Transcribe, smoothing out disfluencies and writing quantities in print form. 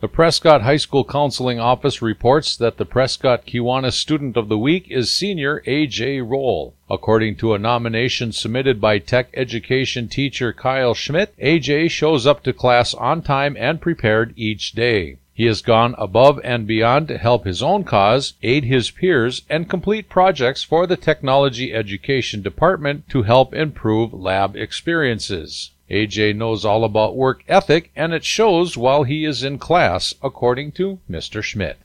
The Prescott High School Counseling Office reports that the Prescott Kiwanis Student of the Week is senior A.J. Roll. According to a nomination submitted by tech education teacher Kyle Schmidt, A.J. shows up to class on time and prepared each day. He has gone above and beyond to help his own cause, aid his peers, and complete projects for the Technology Education Department to help improve lab experiences. AJ knows all about work ethic, and it shows while he is in class, according to Mr. Schmidt.